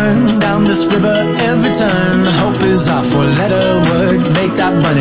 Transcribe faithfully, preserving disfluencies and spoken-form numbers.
turn down this river every turn. Hope is our four-letter word. Make that money